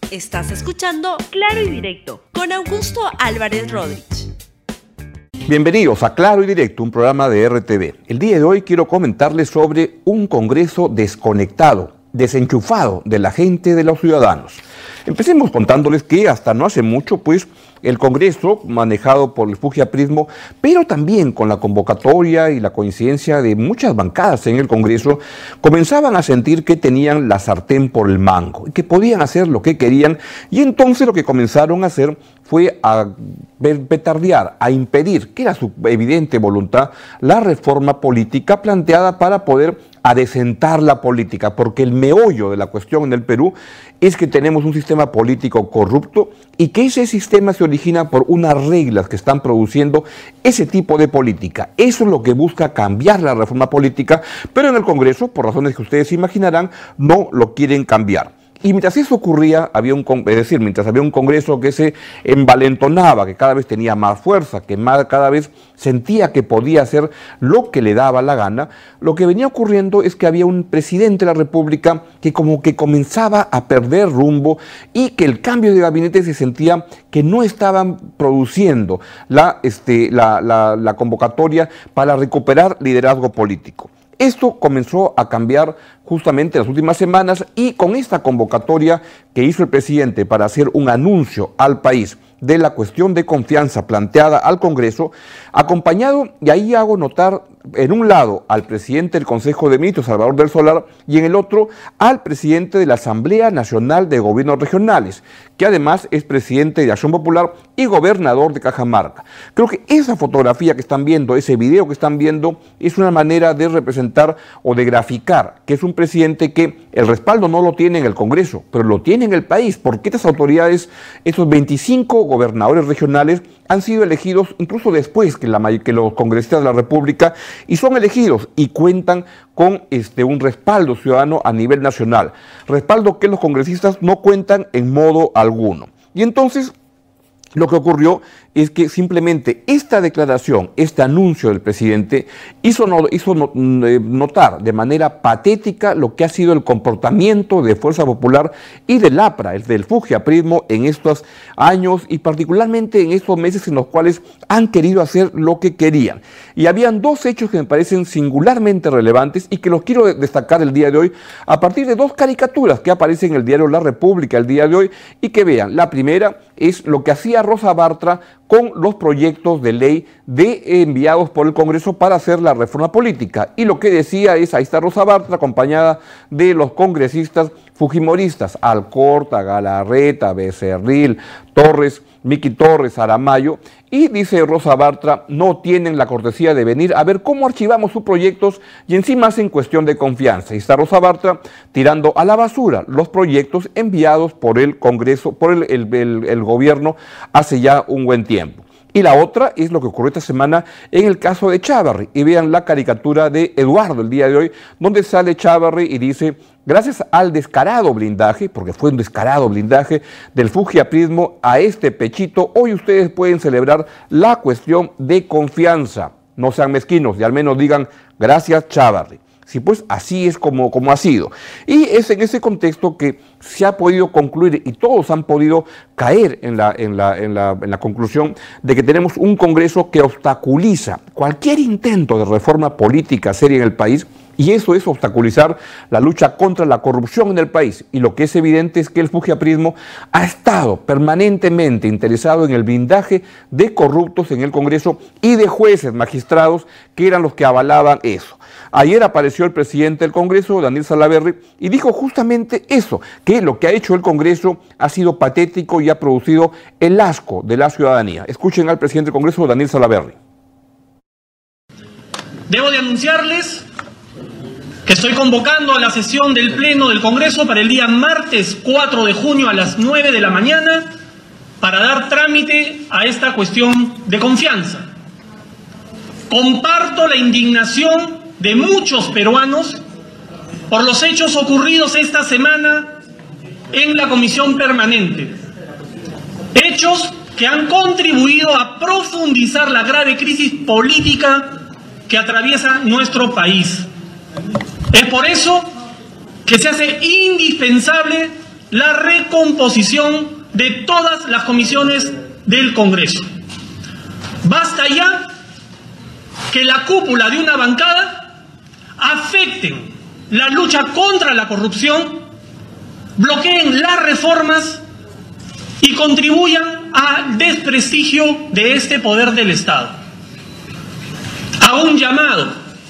Estás escuchando Claro y Directo con Augusto Álvarez Rodríguez. Bienvenidos a Claro y Directo, un programa de RTV. El día de hoy quiero comentarles sobre un Congreso desconectado, desenchufado de la gente, de los ciudadanos. Empecemos contándoles que hasta no hace mucho, pues, el Congreso, manejado por el Fujiaprismo, pero también con la convocatoria y la coincidencia de muchas bancadas en el Congreso, comenzaban a sentir que tenían la sartén por el mango, y que podían hacer lo que querían, y entonces lo que comenzaron a hacer fue a petardear, a impedir, que era su evidente voluntad, la reforma política planteada para poder adecentar la política, porque el meollo de la cuestión en el Perú es que tenemos un sistema político corrupto y que ese sistema se origina por unas reglas que están produciendo ese tipo de política. Eso es lo que busca cambiar la reforma política, pero en el Congreso, por razones que ustedes imaginarán, no lo quieren cambiar. Y mientras eso ocurría, mientras había un Congreso que se envalentonaba, que cada vez tenía más fuerza, que cada vez sentía que podía hacer lo que le daba la gana, lo que venía ocurriendo es que había un presidente de la República que como que comenzaba a perder rumbo y que el cambio de gabinete se sentía que no estaban produciendo la convocatoria para recuperar liderazgo político. Esto comenzó a cambiar justamente en las últimas semanas y con esta convocatoria que hizo el presidente para hacer un anuncio al país de la cuestión de confianza planteada al Congreso, acompañado, y ahí hago notar en un lado al presidente del Consejo de Ministros, Salvador del Solar, y en el otro al presidente de la Asamblea Nacional de Gobiernos Regionales, que además es presidente de Acción Popular y gobernador de Cajamarca. Creo que esa fotografía que están viendo, ese video que están viendo, es una manera de representar o de graficar que es un presidente que el respaldo no lo tiene en el Congreso, pero lo tiene en el país, porque estas autoridades, esos 25 gobernadores regionales, han sido elegidos incluso después que los congresistas de la República, y son elegidos y cuentan con un respaldo ciudadano a nivel nacional, respaldo que los congresistas no cuentan en modo alguno. Y entonces lo que ocurrió es que simplemente esta declaración, este anuncio del presidente hizo notar de manera patética lo que ha sido el comportamiento de Fuerza Popular y del APRA, del Fujiaprismo, en estos años y particularmente en estos meses en los cuales han querido hacer lo que querían. Y habían dos hechos que me parecen singularmente relevantes y que los quiero destacar el día de hoy a partir de dos caricaturas que aparecen en el diario La República el día de hoy y que vean. La primera es lo que hacía Rosa Bartra con los proyectos de ley enviados por el Congreso para hacer la reforma política. Y lo que decía es, ahí está Rosa Bartra acompañada de los congresistas fujimoristas, Alcorta, Galarreta, Becerril, Torres, Miki Torres, Aramayo, y dice Rosa Bartra, no tienen la cortesía de venir a ver cómo archivamos sus proyectos y encima hacen cuestión de confianza. Y está Rosa Bartra tirando a la basura los proyectos enviados por el Congreso, por el gobierno hace ya un buen tiempo. Y la otra es lo que ocurrió esta semana en el caso de Chávarri. Y vean la caricatura de Eduardo el día de hoy, donde sale Chávarri y dice, gracias al descarado blindaje, porque fue un descarado blindaje del fujiaprismo a este pechito, hoy ustedes pueden celebrar la cuestión de confianza. No sean mezquinos y al menos digan, gracias Chávarri. Sí, pues así es como ha sido. Y es en ese contexto que se ha podido concluir y todos han podido caer en la conclusión de que tenemos un Congreso que obstaculiza cualquier intento de reforma política seria en el país, y eso es obstaculizar la lucha contra la corrupción en el país. Y lo que es evidente es que el fujiaprismo ha estado permanentemente interesado en el blindaje de corruptos en el Congreso y de jueces, magistrados, que eran los que avalaban eso. Ayer apareció el presidente del Congreso, Daniel Salaverry, y dijo justamente eso, que lo que ha hecho el Congreso ha sido patético y ha producido el asco de la ciudadanía. Escuchen al presidente del Congreso, Daniel Salaverry. Debo de anunciarles que estoy convocando a la sesión del Pleno del Congreso para el día martes 4 de junio a las 9 de la mañana para dar trámite a esta cuestión de confianza. Comparto la indignación de muchos peruanos por los hechos ocurridos esta semana en la Comisión Permanente. Hechos que han contribuido a profundizar la grave crisis política que atraviesa nuestro país. Es por eso que se hace indispensable la recomposición de todas las comisiones del Congreso. Basta ya que la cúpula de una bancada afecten la lucha contra la corrupción, bloqueen las reformas y contribuyan al desprestigio de este poder del Estado. A un llamado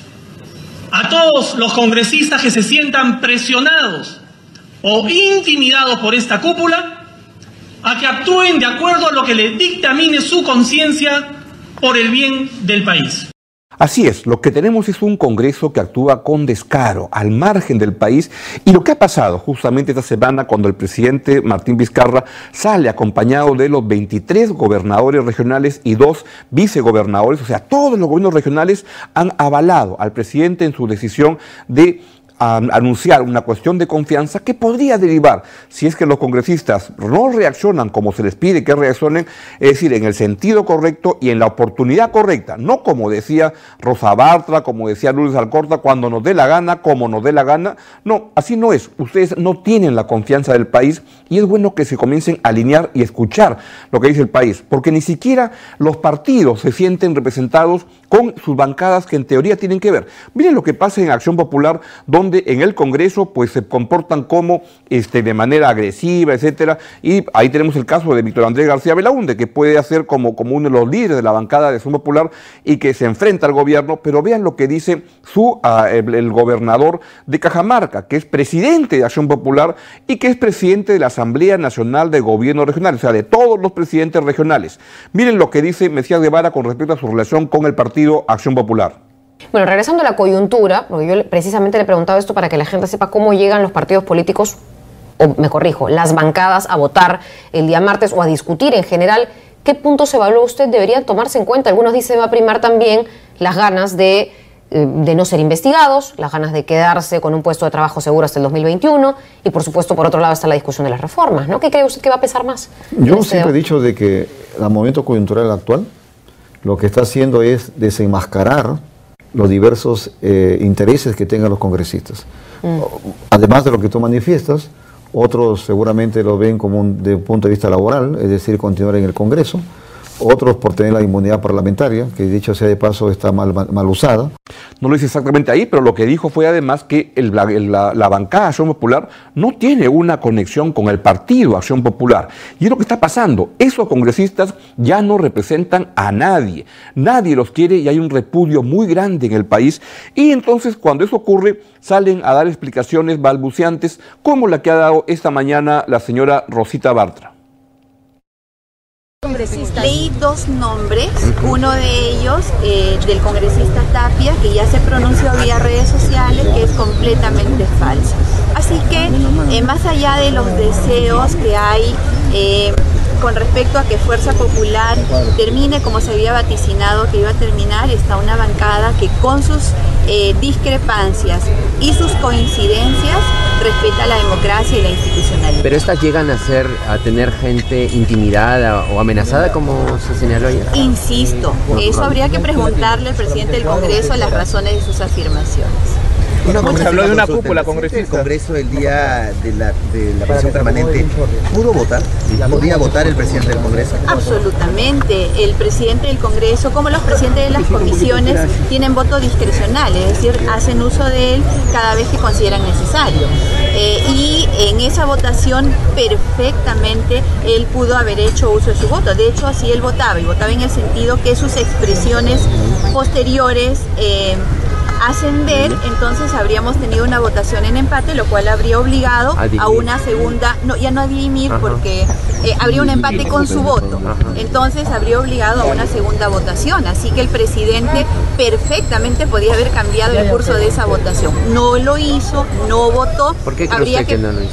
a todos los congresistas que se sientan presionados o intimidados por esta cúpula, a que actúen de acuerdo a lo que le dictamine su conciencia por el bien del país. Así es, lo que tenemos es un Congreso que actúa con descaro, al margen del país, y lo que ha pasado justamente esta semana cuando el presidente Martín Vizcarra sale acompañado de los 23 gobernadores regionales y 2 vicegobernadores, o sea, todos los gobiernos regionales han avalado al presidente en su decisión de anunciar una cuestión de confianza que podría derivar, si es que los congresistas no reaccionan como se les pide que reaccionen, es decir, en el sentido correcto y en la oportunidad correcta, no como decía Rosa Bartra, como decía Lourdes Alcorta, cuando nos dé la gana, como nos dé la gana. No, así no es. Ustedes no tienen la confianza del país y es bueno que se comiencen a alinear y escuchar lo que dice el país, porque ni siquiera los partidos se sienten representados con sus bancadas que en teoría tienen que ver. Miren lo que pasa en Acción Popular, donde en el Congreso pues se comportan como de manera agresiva, etcétera, y ahí tenemos el caso de Víctor Andrés García Belaúnde, que puede hacer como uno de los líderes de la bancada de Acción Popular y que se enfrenta al gobierno, pero vean lo que dice el gobernador de Cajamarca, que es presidente de Acción Popular y que es presidente de la Asamblea Nacional de Gobiernos Regionales, o sea, de todos los presidentes regionales. Miren lo que dice Mesías Guevara con respecto a su relación con el partido Acción Popular. Bueno, regresando a la coyuntura, porque yo precisamente le he preguntado esto para que la gente sepa cómo llegan los partidos políticos, o me corrijo, las bancadas a votar el día martes o a discutir en general. ¿Qué puntos evalúa usted deberían tomarse en cuenta? Algunos dicen va a primar también las ganas de no ser investigados, las ganas de quedarse con un puesto de trabajo seguro hasta el 2021 y por supuesto por otro lado está la discusión de las reformas, ¿no? ¿Qué cree usted que va a pesar más? Yo siempre he dicho de que el momento coyuntural actual lo que está haciendo es desenmascarar los diversos intereses que tengan los congresistas. Además de lo que tú manifiestas, otros seguramente lo ven como de un punto de vista laboral, es decir, continuar en el Congreso. Otros por tener la inmunidad parlamentaria, que dicho sea de paso está mal usada. No lo dice exactamente ahí, pero lo que dijo fue además que la bancada Acción Popular no tiene una conexión con el partido Acción Popular. Y es lo que está pasando. Esos congresistas ya no representan a nadie. Nadie los quiere y hay un repudio muy grande en el país. Y entonces cuando eso ocurre, salen a dar explicaciones balbuceantes como la que ha dado esta mañana la señora Rosita Bartra. Leí 2 nombres, uno de ellos del congresista Tapia, que ya se pronunció vía redes sociales, que es completamente falso. Así que más allá de los deseos que hay con respecto a que Fuerza Popular termine como se había vaticinado que iba a terminar, está una bancada que con sus discrepancias y sus coincidencias respeta la democracia y la institucionalidad. Pero estas llegan a tener gente intimidada o amenazada, como se señaló ayer. Insisto, eso habría que preguntarle al presidente del Congreso las razones de sus afirmaciones. Se habló de una cúpula congresista. El Congreso el día de la comisión permanente, ¿pudo votar? ¿Podía votar el presidente del Congreso? Absolutamente. El presidente del Congreso, como los presidentes de las comisiones, tienen voto discrecional, es decir, hacen uso de él cada vez que consideran necesario. Y en esa votación perfectamente él pudo haber hecho uso de su voto. De hecho, así él votaba, y votaba en el sentido que sus expresiones posteriores hacen ver, entonces habríamos tenido una votación en empate, lo cual habría obligado a una segunda, no, ya no a dirimir porque habría un empate con su voto, entonces habría obligado a una segunda votación, así que el presidente perfectamente podía haber cambiado el curso de esa votación. No lo hizo, no votó. ¿Por qué cree usted que no lo hizo?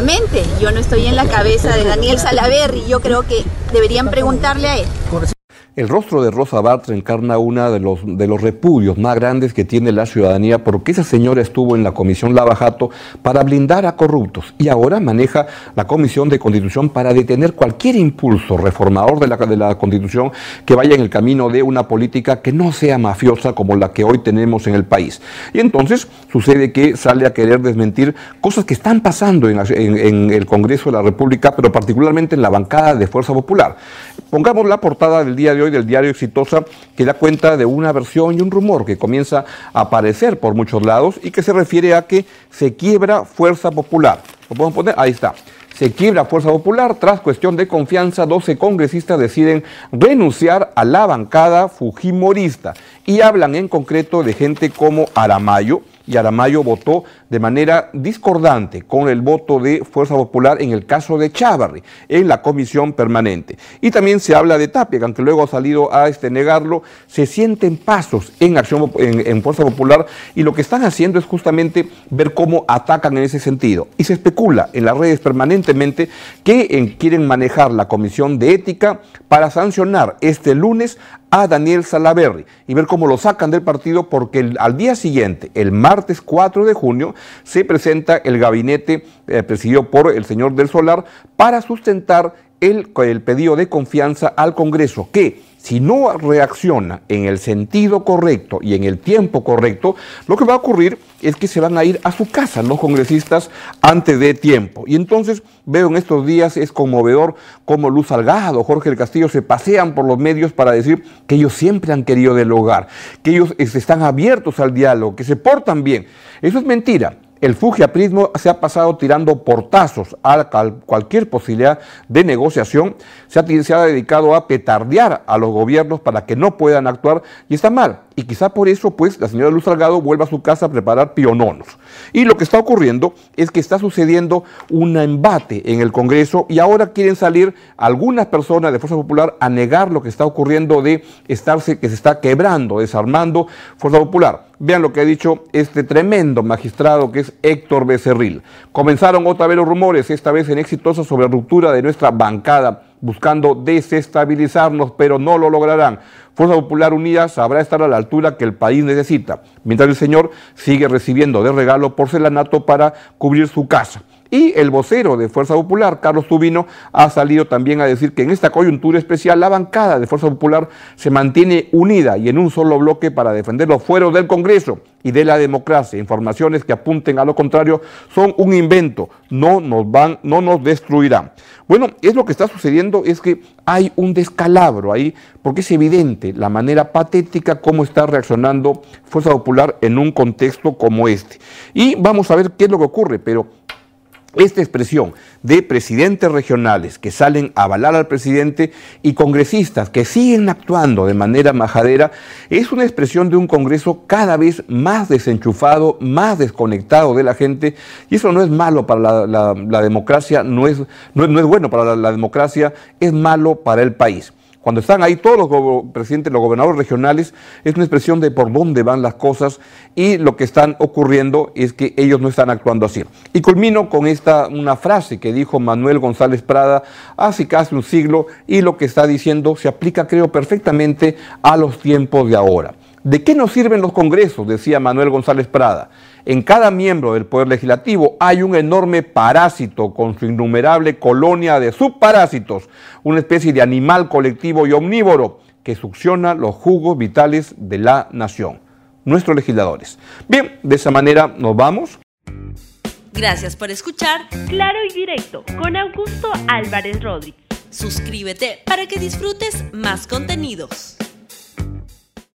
Nuevamente, yo no estoy en la cabeza de Daniel Salaverry, yo creo que deberían preguntarle a él. El rostro de Rosa Bartra encarna uno de los repudios más grandes que tiene la ciudadanía, porque esa señora estuvo en la Comisión Lava Jato para blindar a corruptos y ahora maneja la Comisión de Constitución para detener cualquier impulso reformador de la Constitución que vaya en el camino de una política que no sea mafiosa como la que hoy tenemos en el país. Y entonces sucede que sale a querer desmentir cosas que están pasando en el Congreso de la República, pero particularmente en la bancada de Fuerza Popular. Pongamos la portada del día de hoy del diario Exitosa, que da cuenta de una versión y un rumor que comienza a aparecer por muchos lados y que se refiere a que se quiebra Fuerza Popular. ¿Lo podemos poner? Ahí está. Se quiebra Fuerza Popular. Tras cuestión de confianza, 12 congresistas deciden renunciar a la bancada fujimorista y hablan en concreto de gente como Aramayo, y Aramayo votó de manera discordante con el voto de Fuerza Popular en el caso de Chávarri en la comisión permanente. Y también se habla de Tapia, que aunque luego ha salido a negarlo, se sienten pasos en Fuerza Popular, y lo que están haciendo es justamente ver cómo atacan en ese sentido. Y se especula en las redes permanentemente que quieren manejar la Comisión de Ética para sancionar este lunes a Daniel Salaverry y ver cómo lo sacan del partido, porque al día siguiente, el martes 4 de junio, se presenta el gabinete presidido por el señor del Solar para sustentar el pedido de confianza al Congreso, que si no reacciona en el sentido correcto y en el tiempo correcto, lo que va a ocurrir es que se van a ir a su casa los congresistas antes de tiempo. Y entonces veo en estos días, es conmovedor cómo Luz Salgado, Jorge del Castillo se pasean por los medios para decir que ellos siempre han querido dialogar, que ellos están abiertos al diálogo, que se portan bien. Eso es mentira. El fujiaprismo se ha pasado tirando portazos a cualquier posibilidad de negociación, se ha dedicado a petardear a los gobiernos para que no puedan actuar, y está mal. Y quizá por eso, pues, la señora Luz Salgado vuelva a su casa a preparar piononos. Y lo que está ocurriendo es que está sucediendo un embate en el Congreso, y ahora quieren salir algunas personas de Fuerza Popular a negar lo que está ocurriendo que se está quebrando, desarmando Fuerza Popular. Vean lo que ha dicho este tremendo magistrado que es Héctor Becerril. Comenzaron otra vez los rumores, esta vez en Exitosa, sobre ruptura de nuestra bancada, buscando desestabilizarnos, pero no lo lograrán. Fuerza Popular Unida sabrá estar a la altura que el país necesita, mientras el señor sigue recibiendo de regalo porcelanato para cubrir su casa. Y el vocero de Fuerza Popular, Carlos Tubino, ha salido también a decir que en esta coyuntura especial la bancada de Fuerza Popular se mantiene unida y en un solo bloque para defender los fueros del Congreso y de la democracia. Informaciones que apunten a lo contrario son un invento, no nos destruirán. Bueno, es lo que está sucediendo, es que hay un descalabro ahí, porque es evidente la manera patética como está reaccionando Fuerza Popular en un contexto como este. Y vamos a ver qué es lo que ocurre, pero esta expresión de presidentes regionales que salen a avalar al presidente y congresistas que siguen actuando de manera majadera es una expresión de un Congreso cada vez más desenchufado, más desconectado de la gente, y eso no es malo para la democracia, no es bueno para la democracia, es malo para el país. Cuando están ahí todos los presidentes, los gobernadores regionales, es una expresión de por dónde van las cosas, y lo que están ocurriendo es que ellos no están actuando así. Y culmino con una frase que dijo Manuel González Prada hace casi un siglo, y lo que está diciendo se aplica, creo, perfectamente a los tiempos de ahora. ¿De qué nos sirven los congresos?, decía Manuel González Prada. En cada miembro del Poder Legislativo hay un enorme parásito con su innumerable colonia de subparásitos, una especie de animal colectivo y omnívoro que succiona los jugos vitales de la nación, nuestros legisladores. Bien, de esa manera nos vamos. Gracias por escuchar Claro y Directo con Augusto Álvarez Rodríguez. Suscríbete para que disfrutes más contenidos.